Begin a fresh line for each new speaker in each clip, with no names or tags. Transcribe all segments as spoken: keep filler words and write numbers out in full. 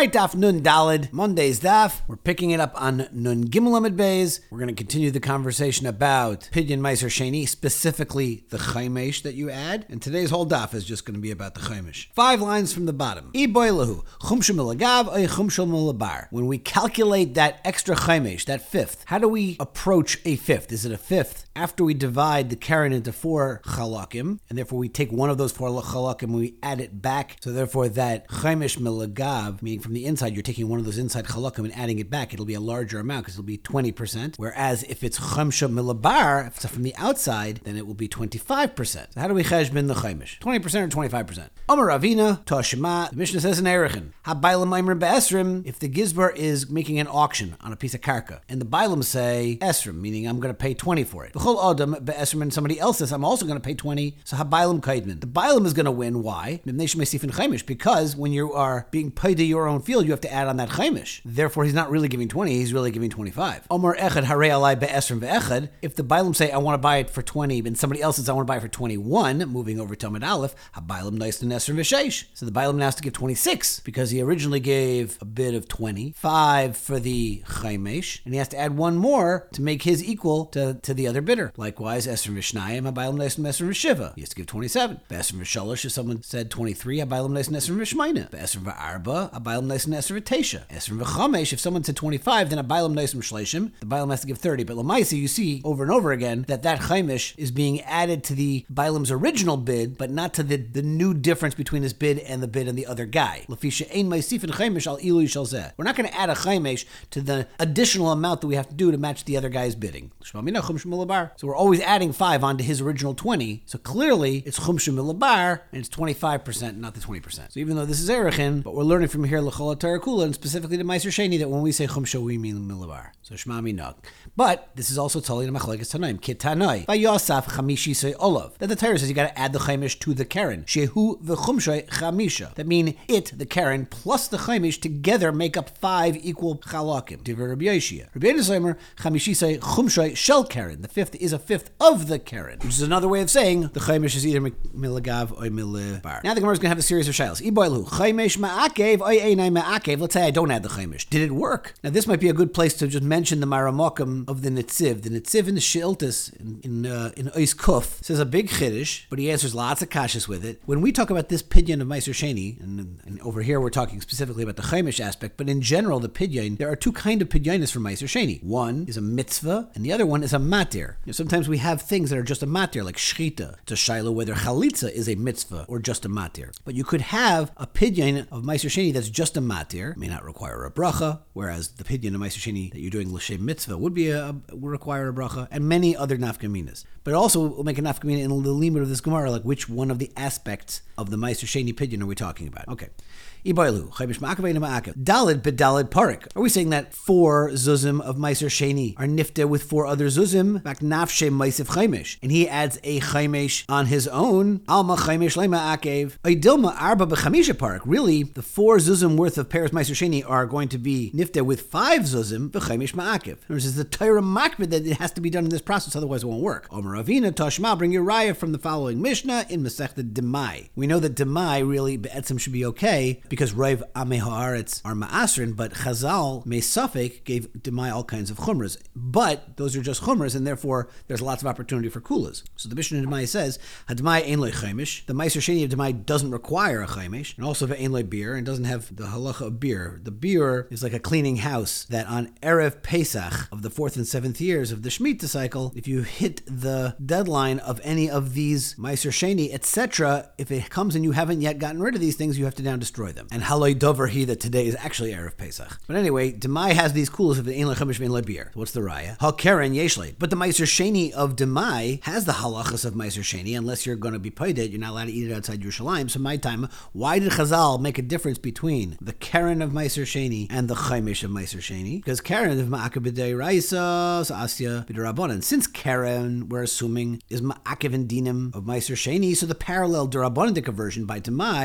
Alright, Daf Nun Dalid, Monday's Daf. We're picking it up on Nun Gimel Amid Beis. We're going to continue the conversation about Pidyon Meiser Sheni, specifically the Chaimesh that you add. And today's whole Daf is just going to be about the Chaimesh. Five lines from the bottom. I boilahu, chumshel milagav, oy chumshel milabar. When we calculate that extra Chaimesh, that fifth, how do we approach a fifth? Is it a fifth after we divide the Karen into four chalakim, and therefore we take one of those four chalakim and we add it back, so therefore that Chaimesh milagav, meaning from the inside, you're taking one of those inside chalakim and adding it back, it'll be a larger amount because it'll be twenty percent. Whereas if it's chamsha milabar, if it's from the outside, then it will be twenty-five percent. So how do we cheshbon the chaimesh? twenty percent or twenty-five percent? Omer Ravina, Toshima, the Mishnah says in Erechin, Ha-bailam Maimer be'esrim, if the gizbar is making an auction on a piece of karka, and the bailam say esrim, meaning I'm going to pay twenty for it. B'chol adam be'esrim, and somebody else says I'm also going to pay twenty, so ha-bailam kaidman. The bailam is going to win. Why? Because when you are being paid to your own field, you have to add on that chaimish. Therefore, he's not really giving twenty, he's really giving twenty-five. Omar echad harei alai be'esrim ve'echad. If the bailam say, I want to buy it for twenty, and somebody else says, I want to buy it for twenty-one, moving over to Amid Aleph, ha-bailam nice and esrim v'sheish. So the bailam now has to give twenty-six, because he originally gave a bid of twenty, five for the chaimish, and he has to add one more to make his equal to, to the other bidder. Likewise, esrim v'shnayim, ha-bailam nice and esrim v'shiva. He has to give twenty-seven. Be'esrim v'shalosh, if someone said twenty-three, ha-bailam nice and esrim v'shmayna. Be'esrim v'arba, ha-bailam nice and esrim v'tesha. Esrim v'chamesh, if someone said twenty-five, then a bailam nice and shleishim, the bailam has to give thirty. But lamaisi, you see over and over again that that chaimish is being added to the bailam's original bid, but not to the, the new difference between his bid and the bid and the other guy. Lafisha ein ma'isif and chaimish al ilu shel zeh. We're not going to add a chaimish to the additional amount that we have to do to match the other guy's bidding. So we're always adding five onto his original twenty. So clearly it's chumsha milabar and it's twenty-five percent, not the twenty percent. So even though this is erechin, but we're learning from here l'chol tarakula and specifically to Meiser Sheni that when we say chumsha we mean milabar. So shma minag. But this is also totally in machlekes tanaim kitanai by Yosaf chamishi say olav. That the Torah says you got to add the chaimish to the karen. Shehu v'chumshay chamisha. That mean it, the karen, plus the chaimish together make up five equal chalakim. Divrei Rabbi Yoshia. Rabbi Yoshia chamishi say chumshay shel karen. The fifth is a fifth of the karen, which is another way of saying the chaimish is either milagav or milibar. Now the Gemara is going to have a series of shilas. Iboilu chaimish ma'akev or einay ma'akev. Let's say I don't add the chaimish. Did it work? Now this might be a good place to just mention the Maramokim of the Netziv. The Netziv in the Shiltis in in, uh, in Ois Kuf says a big chiddush, but he answers lots of kashas with it. When we talk about this pidyon of Meiser Sheni, and, and over here we're talking specifically about the chaimish aspect, but in general the pidyon, there are two kind of pidyonis for Meiser Sheni. One is a mitzvah, and the other one is a matir. You know, sometimes we have things that are just a matir, like shchita. It's a shaila whether chalitza is a mitzvah or just a matir. But you could have a pidyon of Meiser Sheni that's just a matir, may not require a bracha, whereas the pidyon of Meiser Sheni that you're doing l'shem mitzvah would be a, would require a bracha, and many other nafkaminas. But it also will make a nafkamina in the limit of this Gemara, like which one of the aspects of the Meiser Sheni pidyon are we talking about? Okay. Iboilu, chaimish ma'akev ma'akev. Dalid bedalid parik. Are we saying that four zuzim of Meiser Sheni are nifte with four other zuzim? Back nafshe meisif chaimish, and he adds a chaimish on his own. Alma chaimish le ma'akev. Oidilma arba b'chamisha parik. Really, the four zuzim worth of pairs Meiser Sheni are going to be nifte with five zuzim b'chaimish ma'akev. In other words, it's the Torah makbid that it has to be done in this process, otherwise it won't work. Omer Ravina Toshma, bring your raya from the following Mishnah in Masechta Demai. We know that Demai really be'etzim should be okay, because Rav Amei Haaretz are ma'asrin, but Chazal Meisafek gave Demai all kinds of chumras. But those are just chumras, and therefore there's lots of opportunity for kulas. So the Mishnah in Demai says, Hademai ein loy chaimish. The Meiser Sheni of Demai doesn't require a chaimish, and also ve'ein loy beer, and doesn't have the halacha of beer. The beer is like a cleaning house that on Erev Pesach of the fourth and seventh years of the Shemitah cycle, if you hit the deadline of any of these Meiser Sheni, et cetera, if it comes and you haven't yet gotten rid of these things, you have to now destroy them. And haloi dover he that today is actually Erev Pesach. But anyway, Demai has these kulas of the ein lechamish ve'ein lebeer. What's the raya? Ha keren yeshle. But the Meiser Sheni of Demai has the halachas of Meiser Sheni. Unless you're going to be paid it, you're not allowed to eat it outside Yerushalayim. So my time, why did Chazal make a difference between the keren of Meiser Sheni and the chaimish of Meiser Sheni? Because keren of ma'akev b'dei raisa, so asya b'derabanan. Since keren, we're assuming, is ma'akev and dinim of Meiser Sheni, so the parallel derabanadik version by Demai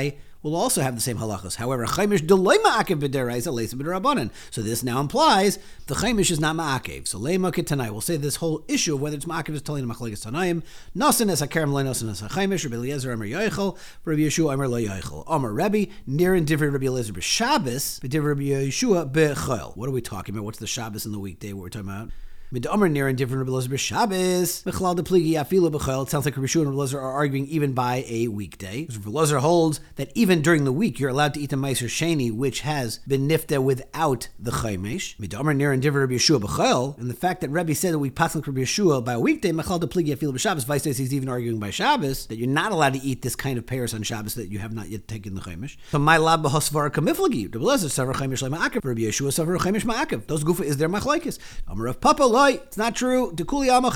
will also have the same halachas. However, chaimish delay ma'akev b'deraisa leisa b'derabanan. So this now implies the chaimish is not ma'akev. So lema ketanai. We'll say this whole issue of whether it's ma'akev is telling machlekes tanaim. Nasan es hakerem le nasan es hachaimish. Rabbi Eliezer Amar Yoichel. Rabbi Yeshua Amar Lo Yoichel. Amar Rebbe near and different Rabbi Eliezer b'Shabbos b'divrei Rabbi Yeshua b'Chol. What are we talking about? What's the Shabbos in the weekday? What we're talking about? It sounds like Rabbi Yeshua and Rabbi Eliezer are arguing even by a weekday. Rabbi Eliezer holds that even during the week you're allowed to eat a Meiser Sheni which has been nifta without the Chaimesh. And the fact that Rebbe said that we pass like Rabbi Yeshua by a weekday, Vice he's even arguing by Shabbos that you're not allowed to eat this kind of pears on Shabbos that you have not yet taken the Chaimesh. So my lab b'hosvar kamiflagi. Rabbi Eliezer savar Chaimesh le'ma'akev. Rabbi Yeshua savar Chaimesh ma'akev. Those gufa is their machlekes. Amar of Papa. It's not true. The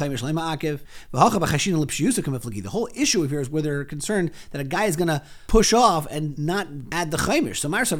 whole issue here is where they're concerned that a guy is going to push off and not add the chaimish. So Rabbi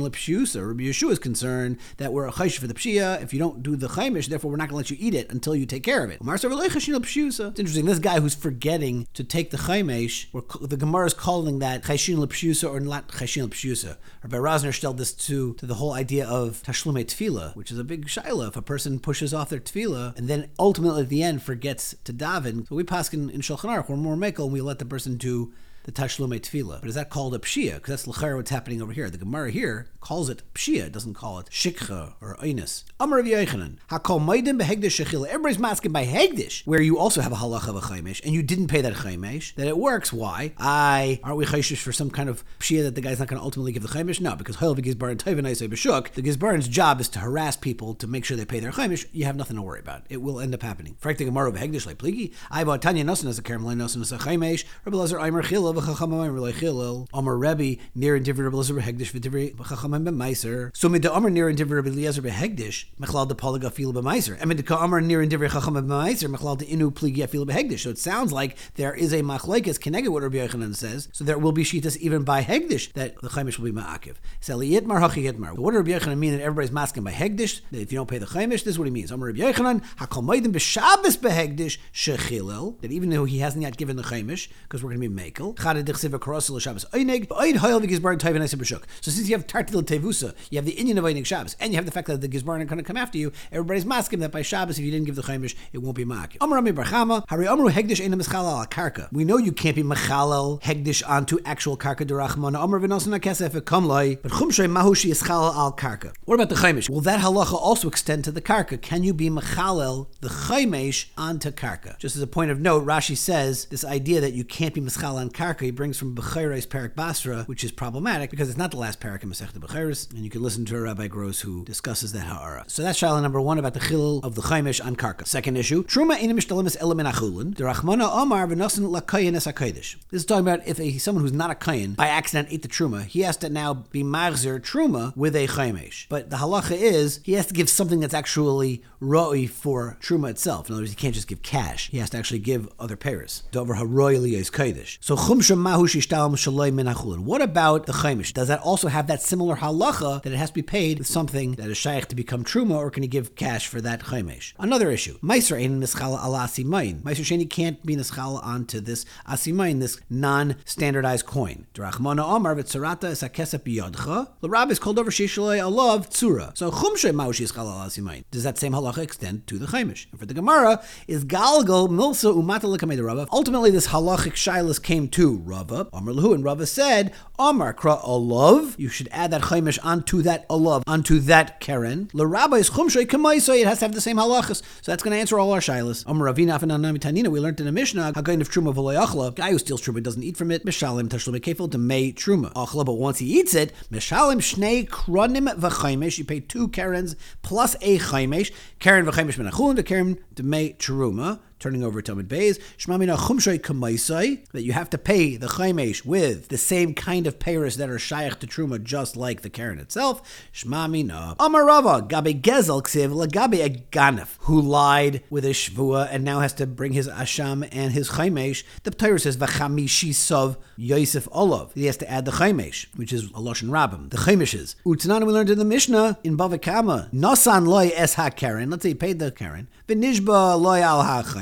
Yeshua is concerned that we're a chayish for the pshia. If you don't do the chaimish, therefore we're not going to let you eat it until you take care of it. It's interesting. This guy who's forgetting to take the chaimish, the Gemara is calling that chayshin l'pshusa or not chayshin l'pshusa. Rabbi Rosner stelled this to, to the whole idea of tashlumei tefillah, which is a big shaila. If a person pushes off their tefillah and then ultimately at the end forgets to daven. So we pass in, in Shulchan Aruch, we're more mekel, and we let the person do the tashlumei tefillah. But is that called a pshia? Because that's l'chayr what's happening over here. The Gemara here calls it pshia. It doesn't call it shikcha or einus. Amar Rav Yochanan, hakol maidim behegdish shechila. Everybody's masking by hegdish, where you also have a halacha of a chaimesh, and you didn't pay that chaimesh. That it works. Why? I aren't we chayshish for some kind of pshia that the guy's not going to ultimately give the chaimesh? No, because hoyel v'gizbaran toiv v'naisei b'shuk. The gizbaran's job is to harass people to make sure they pay their chaimesh. You have nothing to worry about. It will end up happening. Frak the Gemara behegdish like pligi. I bought Tanya nosan as a kerem le nosan as a chaimesh. Rabbi Eliezer Aimer chila v'chacham Aimer le chilil. Amar Rebbe near and different Rabbi Eliezer behegdish v'divrei v'chacham b'maiser. So mid the Amar near and different Rabbi Eliezer behegdish mechlal the polyga fil b'maiser. And mid the Amar near and different chacham b'maiser mechlal the inu pligi fil b'hegdish. So it sounds like there is a machlekes connected what Rabbi Yochanan says. So there will be shitas even by hegdish that the chaimesh will be ma'akiv. So liyitmar hachi yitmar. What does Rabbi Yochanan mean that everybody's masking by hegdish? That if you don't pay the chaimesh, this is what he means. Amar Rabbi Yochanan hakol maidim b'Shabbos behegdish shechilel. That even though he hasn't yet given the chaimesh, because we're going to be mekel. Chada dichsiv v'karosel l'Shabbos oineg oid hoyel v'gizbaran toiv v'naisei b'shuk. So since you have tartil tevusa, you have the inyan of oineg Shabbos, and you have the fact that the gizbaran are going to come after you. Everybody's masking that by Shabbos, if you didn't give the chaimesh, it won't be ma'akiv. Amar Rami bar Chama, hari amru hegdish eina mischalal al karka. We know you can't be mechalal hegdish onto actual karka derachmana. Amar v'nosan hakesef v'kamlai, but chumshay mahushi ischalal al karka. What about the chaimesh? Will that halacha also extend to the karka? Can you be mechalel the chaimesh onto karka? Just as a point of note, Rashi says this idea that you can't be mischal on karka, he brings from Bechayres Parak Basra, which is problematic because it's not the last parak in Masechta Bechayres, and you can listen to Rabbi Gross who discusses that ha'ara. So that's shaila number one about the chilul of the chaimesh on karka. Second issue, truma ina mishtalamis elam achulin. The Rachmana Omar v'nosan lakayin es hakodesh. This is talking about if a, someone who's not a kayin by accident ate the truma, he has to now be machzer truma with a chaimesh. But the halacha is he has to give something that's actually roi for truma itself. In other words, he can't just give cash. He has to actually give other payers. Dover haroi liyos kodesh. So chumsha mahu shishtalam shaloi min achulin. What about the chaimesh? Does that also have that similar halacha that it has to be paid with something that is shaykh to become truma, or can he give cash for that chaimesh? Another issue. Meiser ein mischala ala asimayin. Meiser sheni can't be mischala onto this asimayin, this non-standardized coin. Drachmana Omar v'tzarata es hakesef biyodcha. The Rab is called over shishalei alav tzura. So chumsha mahu shischala ala asimayin. Does that same halacha extend to the chaimesh? And for the Gemara is galgal milsa umata l'kamei Rava. Ultimately, this halachic shilas came to Rava. Amar lahu, and Rava said, Amar kra alav. You should add that chaimesh onto that alav, onto that keren. L'Rabba is chumshay kamaisay. It has to have the same halachas. So that's going to answer all our shilas. Amar Ravina afananami tanina. We learned in the Mishnah, hagayin of truma v'lo yachla. Guy who steals truma doesn't eat from it. Mishalim tashlum kefil to may truma. Achla, but once he eats it, mishalim shnei kronim v'chaimesh. You pay two kerens plus a chaimesh. Keren v'chaimesh menachulin. The keren to may truma. Turning over to Talmud Beis, Shmamina chumshay kamaisai, that you have to pay the chaimesh with the same kind of payers that are shaykh to truma, just like the keren itself. Shmamina Amar Rava gabe gezel ksiv lagabe a ganef who lied with a shvua and now has to bring his asham and his chaimesh. The Torah says v'chamishi sov Yosef olav. He has to add the chaimesh, which is a lashon rabbim. The chaimeshes. Utzanan we learned in the Mishnah in Bava Kama. Nasan loy es ha keren. Let's say he paid the keren. V'nishba loy al ha chaimesh.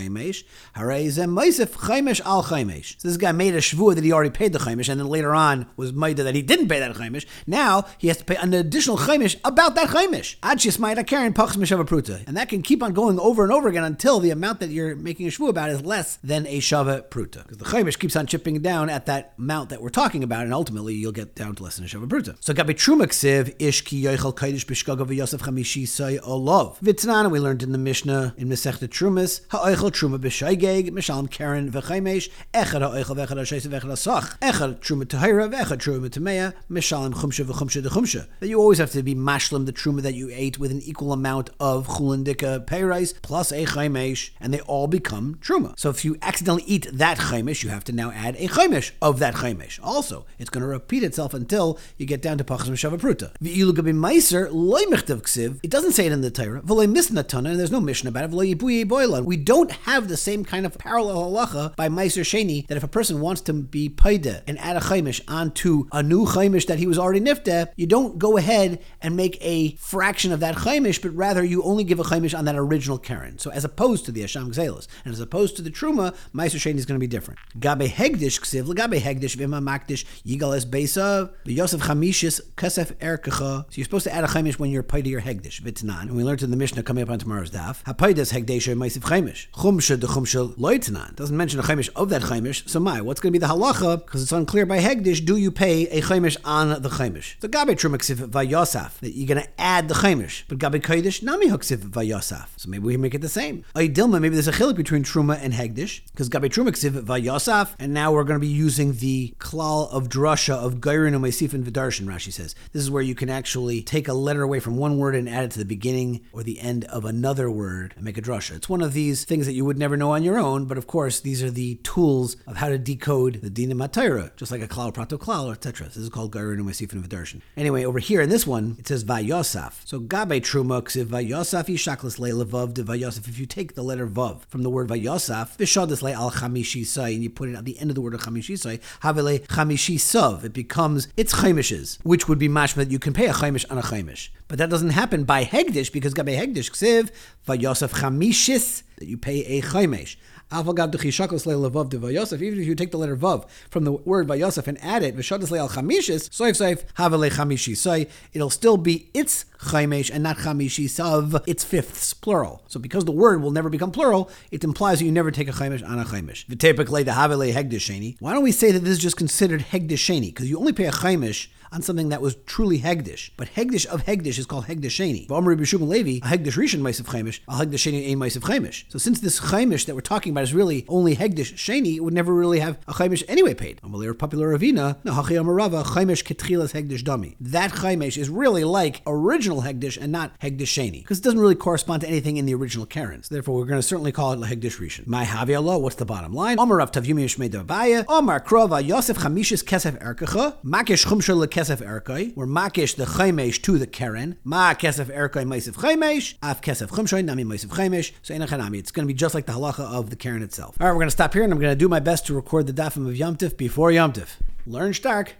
chaimesh. Harei zeh meisef chaimesh al chaimesh. So this guy made a shvua that he already paid the chaimesh, and then later on was maida that he didn't pay that chaimesh. Now he has to pay an additional chaimesh about that chaimesh. Ad shismayda karen pachs mishava pruta, and that can keep on going over and over again until the amount that you're making a shvua about is less than a shava pruta, because the chaimesh keeps on chipping down at that amount that we're talking about, and ultimately you'll get down to less than a shava pruta. So gabi truma ksiv ish ki yoichel kaidish b'shgaga v'yosef chamishi say olav. Vitznana we learned in the Mishnah in Masechta Trumas ha'oichel truma b'shaygeg mishalem karen v'chaimesh echad ha'oichel v'echad ha'sheisa v'echad ha'sach echad truma tahira v'echad truma tameya mishalem chumsha v'chumsha d'chumsha. That you always have to be mashlim the truma that you ate with an equal amount of chulindika peirais plus a chaimesh, and they all become truma. So if you accidentally eat that chaimesh, you have to now add a chaimesh of that chaimesh. Also, it's going to repeat itself until you get down to pachas mishava pruta. V'ilu gabi meiser loy mechtav ksiv. It doesn't say it in the Torah. V'loy misna tana, and there's no Mishnah about it. V'loy yibuye boilan. We don't have the same kind of parallel halacha by meiser sheni that if a person wants to be paida and add a chaimesh onto a new chaimesh that he was already nifteh, you don't go ahead and make a fraction of that chaimesh, but rather you only give a chaimesh on that original karen. So as opposed to the Asham Gzelos, and as opposed to the Truma, Meiser Sheni is going to be different. Gabe Hegdish Ksiv, Gabe Hegdish Vima Makdish, Yigal Es Beisa, Yosef Chamishis, Kesef Erkecha. So you're supposed to add a chaimesh when you're paida your Hegdish, Vitnan. And we learned in the Mishnah coming up on tomorrow's daf, HaPaidas Hegdesha Meisiv Chaimesh. Chumsha de Chumsha Loitnan. Doesn't mention a chaimesh of that chaimesh. So my, what's going to be the halacha? Because it's unclear by Hegdish, do you pay a chaimesh on the chaimesh? So Gabe Truma Ksiv Vayosaf, that you're going to add the chaimesh. But Gabe Kodesh Nami Huksiv Vayosaf. So maybe we can make it the same. Dilma, maybe there's a chiluk between Truma and Hegdish, because Gabi Truma Ksiv Vayosaf, and now we're going to be using the klal of drasha of Gairin and Meisif and Vidarshan, Rashi says. This is where you can actually take a letter away from one word and add it to the beginning or the end of another word and make a drasha. It's one of these things that you would never know on your own, but of course, these are the tools of how to decode the Dina Matayra, just like a klal, prato klal, or et cetera. This is called Gairin and Meisif and Vidarshan. Anyway, over here in this one, it says Vayosaf. So Gabi Truma Ksiv Vayosaf Yishaklas Le'levav de Vayosaf. If you take the letter vav from the word vayosaf, v'shadas le al chamishi sai, and you put it at the end of the word of chamishi sai, havele chamishi sav, it becomes its chaimishes, which would be mashma that you can pay a chaimish on a chaimish. But that doesn't happen by hegdish, because gabe hegdish ksiv vayosaf chamishis, that you pay a chaimish. Even if you take the letter vav from the word vayosef and add it, v'shadas le al chamishis, soif soif havele chamishi sai, it'll still be its chaimesh and not chamishi sav, its fifths, plural. So because the word will never become plural, it implies that you never take a chaimesh on a chaimesh. V'tepek le havele hegdisheni. Why don't we say that this is just considered hegdisheni? Because you only pay a chaimesh on something that was truly hegdish. But hegdish of hegdish is called hegdisheni. V'amri b'shum levi, a hegdish rishon ma'asav chaimesh, a hegdisheni ein ma'asav chaimesh. So since this chaimesh that we're talking about is really only hegdish sheni, it would never really have a chaimesh anyway paid. Amalir popular ravina, nahachi amarava, chaimesh ketchilas hegdish dami. That chaimesh is really like original hegdish and not hegdish sheni, because it doesn't really correspond to anything in the original karens. Therefore, we're going to certainly call it hegdish rishon. My havi Allah, what's the bottom line? Amar Rav Tavyumi Yishmei Davaya, Amar Krova Yosef Chamishis Kesef Erkecha, Makish Chumsha LeKesef Erkai, we're makish the chaimesh to the karen, Ma Kesef Erkai Ma'asav chaimesh, Af Kesef Chumsha Nami Ma'asav chaimesh. So Enochanami, it's going to be just like the halacha of the karen itself. All right, we're going to stop here, and I'm going to do my best to record the dafim of Yom Tif before Yom Tif. Learn stark.